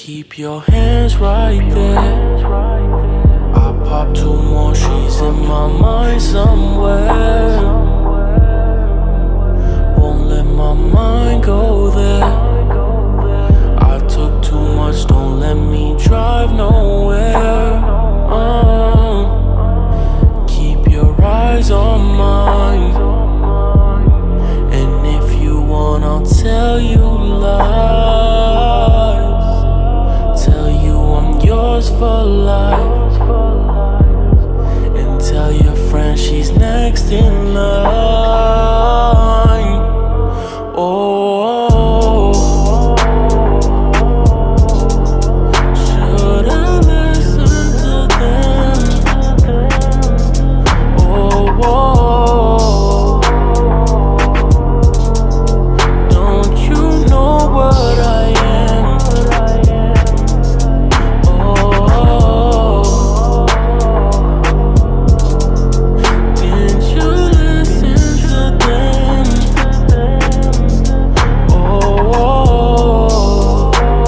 Keep your hands right there. I pop two more, she's in my mind somewhere. Won't let my mind go there. I took too much, don't let me drive nowhere. Keep your eyes on mine, and if you want, I'll tell you lies. Tell you I'm yours for life, and tell your friend she's next in line. Oh, should I listen to them? Oh, don't you know what I am? Oh, didn't you listen to them? Oh,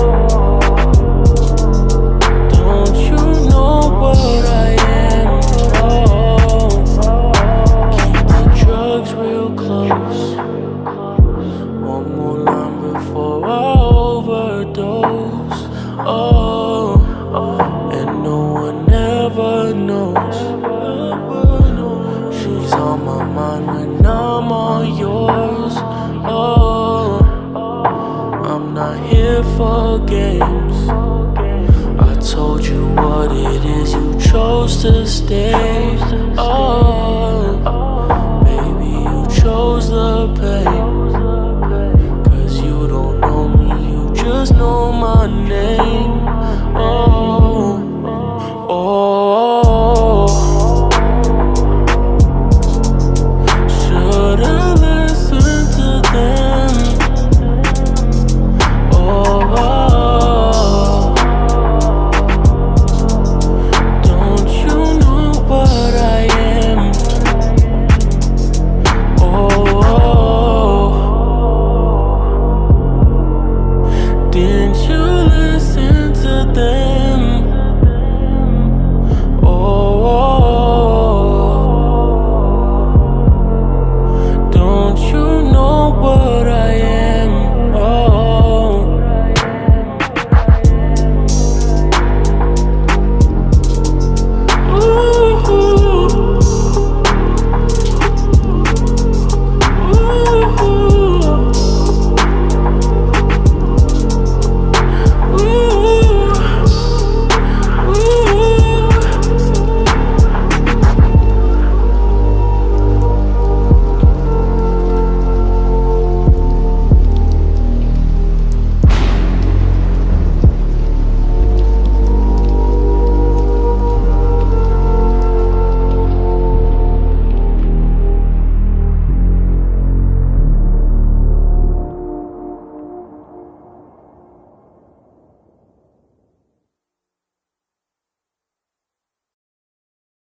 don't you know what I am? Oh, keep the drugs real close. One more line before I overdose. Oh, and no one ever knows. She's on my mind when I'm on yours. Oh, I'm not here for games. I told you what it is, you chose to stay. Oh, baby, you chose the